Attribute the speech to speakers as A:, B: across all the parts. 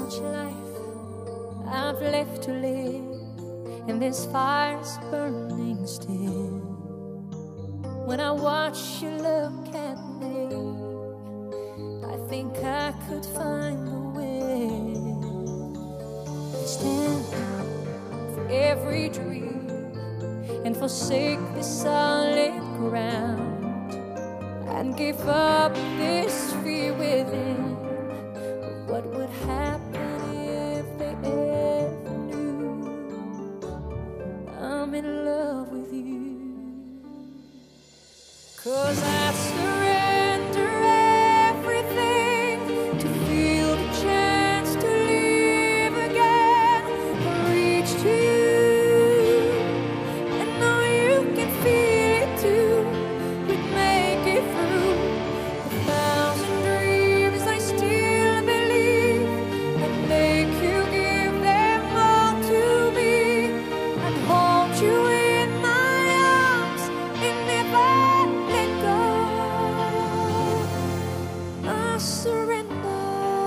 A: much life I've left to live, and this fire's burning still. When I watch you look at me, I think I could find a way to stand for every dream and forsake the solid ground, and give up this fear within of what would happen if they ever knew I'm in love with you. 'Cause I surrender everything to feel the chance to live again. I reach to you, and know you can feel it too. We'd make it through 1,000 dreams. I still believe I'd make you give them all to me. I'd hold you in my arms and never let go. I surrender.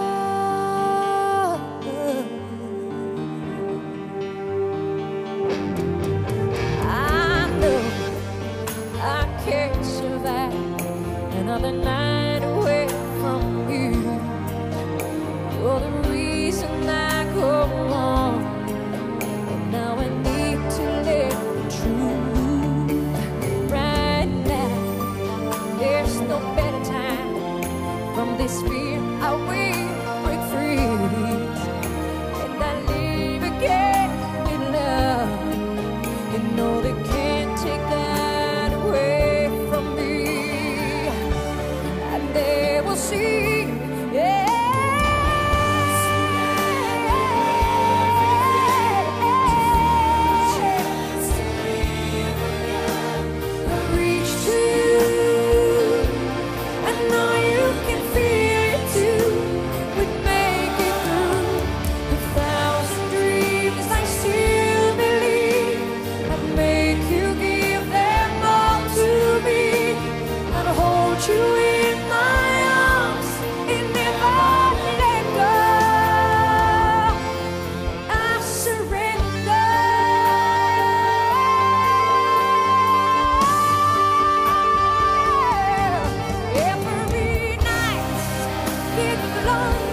A: I know I can't survive another night away from you. You're the reason I go on, and now I need to live the truth. Right now, there's no better time. From this fear I will break free, and I live again with love. You know they can't take that away from me, and they will see. Yeah. I reach to you, I know you can feel it too. We'd make it through 1,000 dreams. I still believe I'd make you give them all to me. I'd hold you in my arms and never let go. I surrender. Every night it belongs